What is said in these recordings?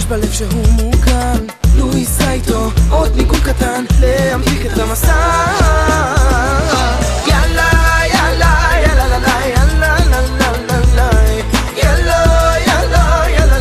בלב שהוא מוגן, לו ייסע איתו עוד ניגון קטן להמתיק את המסע. יאללה יאללה יאללה יאללה יאללה יאללה יאללה יאללה יאללה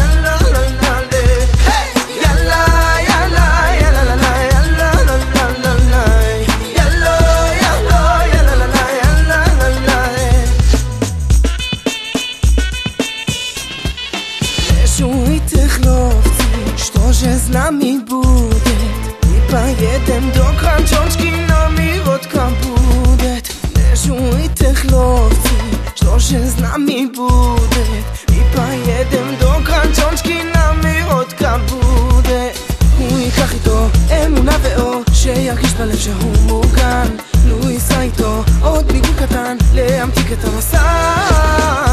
Что же с нами будет? И поедем до Кранчонки, но водка будет. Лежуйте, хлопцы, что же с нами будет? И поедем до Кранчонки, но водка будет. הוא ייקח איתו אמונה ואור, שירגיש בלב שהוא מוגן, לו ייסע איתו עוד ניגון קטן להמתיק את המסע.